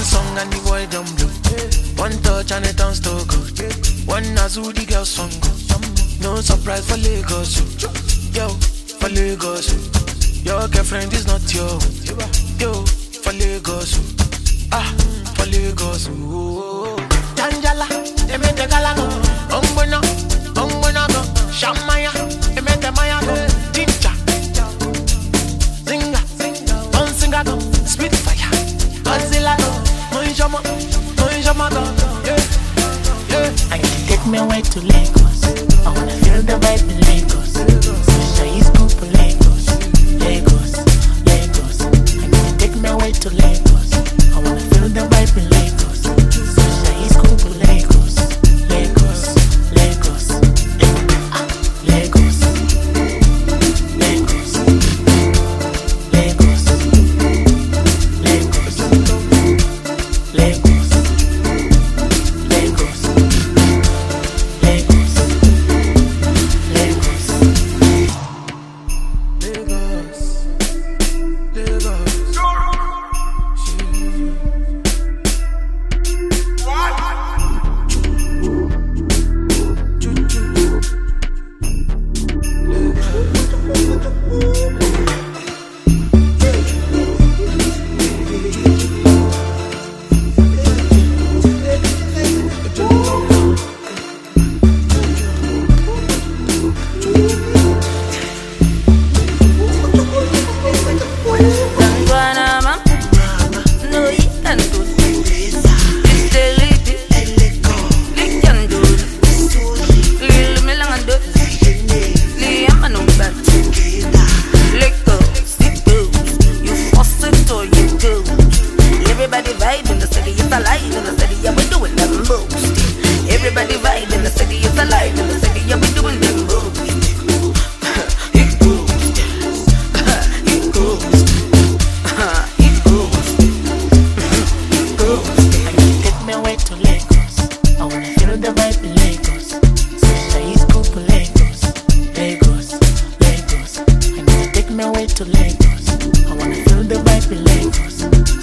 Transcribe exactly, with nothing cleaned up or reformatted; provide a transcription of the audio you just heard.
song and the boy don't blow. One touch and it turns to gold. One Azu the girl song go. No surprise for Lagos. Yo, for Lagos. Your girlfriend is not your. Yo, for Lagos. Ah, for Lagos. Janjala, they made the galago. Ombona, ombona go. Shamaya, they made the maya go. Tincha, zinga, don't singa go. Spitfire, Godzilla go. Moinjama, moinjama go. Yeah, yeah. I can take me away to Lagos. I wanna feel the vibe in Lagos. Susha is cool for Lagos. Lagos, Lagos. I can take me away to Lagos. I wanna feel the vibe in Lagos. Susha is cool for Lagos. Lagos, Lagos. Ah, Lagos. Lagos. Lagos. Lagos. Lagos. Lagos. Lagos. Everybody vibe in the city, it's alive in the city, yeah, we doing them moves. Everybody vibe in the city, it's alive in the city, yeah, we doing them moves. It goes, it goes, it goes, it goes. I can take me away to Lagos. I wanna feel the vibe in Lagos. Susha is cool for Lagos. Lagos, Lagos. I can take me away to Lagos. I wanna feel the vibe in Lagos.